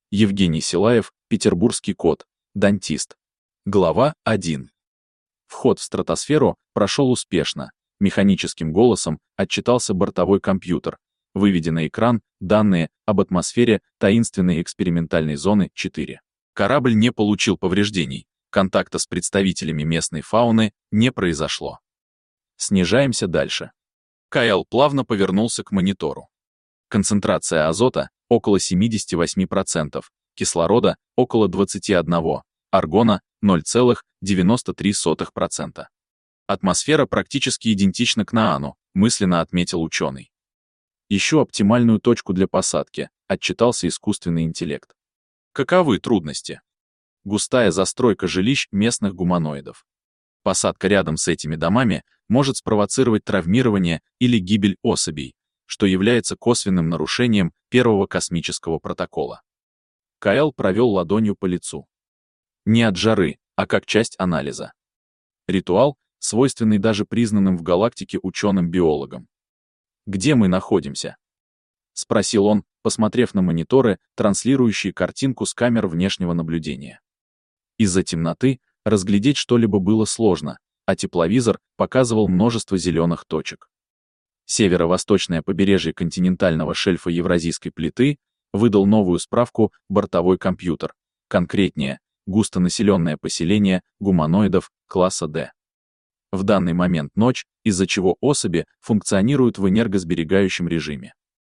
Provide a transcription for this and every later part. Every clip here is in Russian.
Евгений Силаев, петербургский кот, дантист. Глава 1. Вход в стратосферу прошел успешно. Механическим голосом отчитался бортовой компьютер, выведя на экран данные об атмосфере таинственной экспериментальной зоны 4. Корабль не получил повреждений, контакта с представителями местной фауны не произошло. Снижаемся дальше. Кайл плавно повернулся к монитору. Концентрация азота около 78%, кислорода около 21%, аргона 0,93%. Атмосфера практически идентична к Наану, мысленно отметил ученый. Ищу оптимальную точку для посадки, отчитался искусственный интеллект. Каковы трудности? Густая застройка жилищ местных гуманоидов. Посадка рядом с этими домами может спровоцировать травмирование или гибель особей, что является косвенным нарушением первого космического протокола. Кайл провел ладонью по лицу. Не от жары, а как часть анализа. Ритуал, свойственный даже признанным в галактике ученым-биологам. «Где мы находимся?» — спросил он, посмотрев на мониторы, транслирующие картинку с камер внешнего наблюдения. Из-за темноты разглядеть что-либо было сложно, а тепловизор показывал множество зеленых точек. Северо-восточное побережье континентального шельфа Евразийской плиты выдал новую справку бортовой компьютер, конкретнее, густонаселенное поселение гуманоидов класса D. В данный момент ночь, из-за чего особи функционируют в энергосберегающем режиме.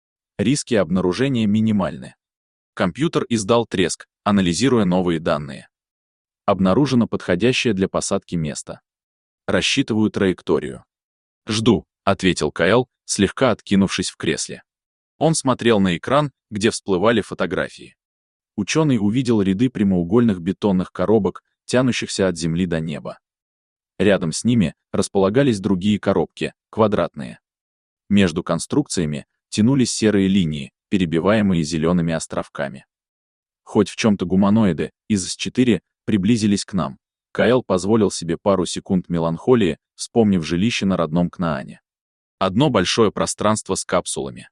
Риски обнаружения минимальны. Компьютер издал треск, анализируя новые данные. Обнаружено подходящее для посадки место. Рассчитываю траекторию. «Жду», — ответил Кайл, слегка откинувшись в кресле. Он смотрел на экран, где всплывали фотографии. Ученый увидел ряды прямоугольных бетонных коробок, тянущихся от земли до неба. Рядом с ними располагались другие коробки, квадратные. Между конструкциями тянулись серые линии, перебиваемые зелеными островками. Хоть в чем-то гуманоиды из С4 приблизились к нам. Кайл позволил себе пару секунд меланхолии, вспомнив жилище на родном Кнаане. Одно большое пространство с капсулами.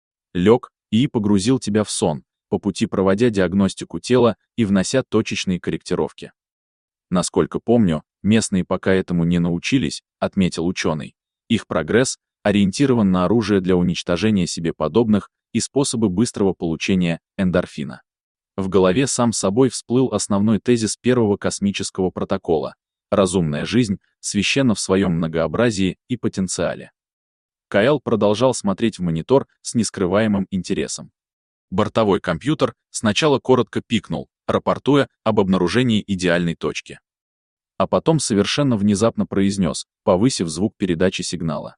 Лег и погрузил тебя в сон, по пути проводя диагностику тела и внося точечные корректировки. Насколько помню, местные пока этому не научились, отметил ученый. Их прогресс ориентирован на оружие для уничтожения себе подобных и способы быстрого получения эндорфина. В голове сам собой всплыл основной тезис первого космического протокола. Разумная жизнь священна в своем многообразии и потенциале. Кайл продолжал смотреть в монитор с нескрываемым интересом. Бортовой компьютер сначала коротко пикнул, рапортуя об обнаружении идеальной точки. А потом совершенно внезапно произнес, повысив звук передачи сигнала.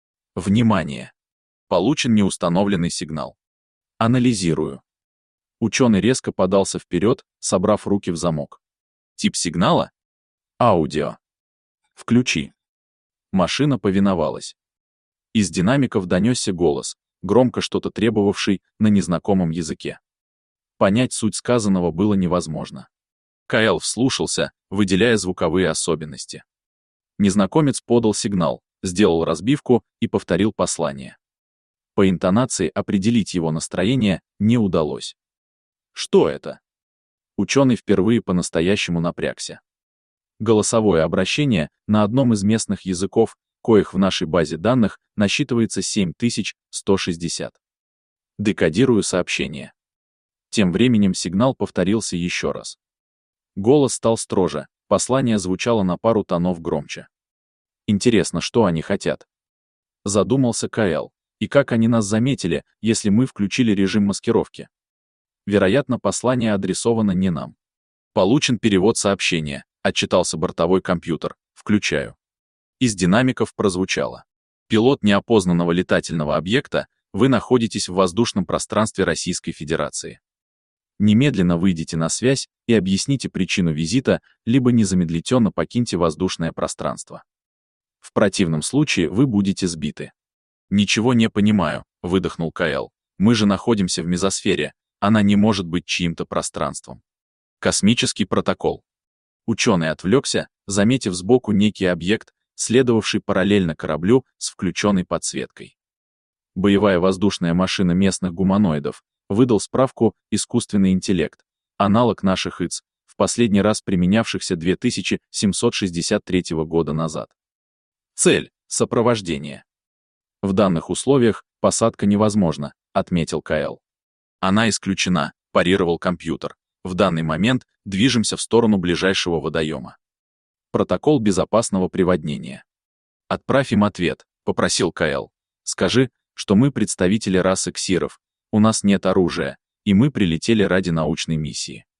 Внимание! Получен неустановленный сигнал. Анализирую. Ученый резко подался вперед, собрав руки в замок. Тип сигнала? Аудио. Включи. Машина повиновалась. Из динамиков донесся голос, громко что-то требовавший на незнакомом языке. Понять суть сказанного было невозможно. Кайл вслушался, выделяя звуковые особенности. Незнакомец подал сигнал, сделал разбивку и повторил послание. По интонации определить его настроение не удалось. Что это? Ученый впервые по-настоящему напрягся. Голосовое обращение на одном из местных языков, коих в нашей базе данных насчитывается 7160. Декодирую сообщение. Тем временем сигнал повторился еще раз. Голос стал строже, послание звучало на пару тонов громче. Интересно, что они хотят? Задумался Кайл. И как они нас заметили, если мы включили режим маскировки? Вероятно, послание адресовано не нам. Получен перевод сообщения, отчитался бортовой компьютер. Включаю. Из динамиков прозвучало. Пилот неопознанного летательного объекта, вы находитесь в воздушном пространстве Российской Федерации. Немедленно выйдите на связь и объясните причину визита, либо незамедлительно покиньте воздушное пространство. В противном случае вы будете сбиты. «Ничего не понимаю», — выдохнул Кайл. «Мы же находимся в мезосфере, она не может быть чьим-то пространством». Космический протокол. Ученый отвлекся, заметив сбоку некий объект, следовавший параллельно кораблю с включенной подсветкой. Боевая воздушная машина местных гуманоидов, Выдал справку «Искусственный интеллект». Аналог наших ИЦ, в последний раз применявшихся 2763 года назад. Цель — сопровождение. В данных условиях посадка невозможна, отметил КЛ. Она исключена, парировал компьютер. В данный момент движемся в сторону ближайшего водоема. Протокол безопасного приводнения. Отправь им ответ, попросил КЛ. Скажи, что мы представители расы ксиров, у нас нет оружия, и мы прилетели ради научной миссии.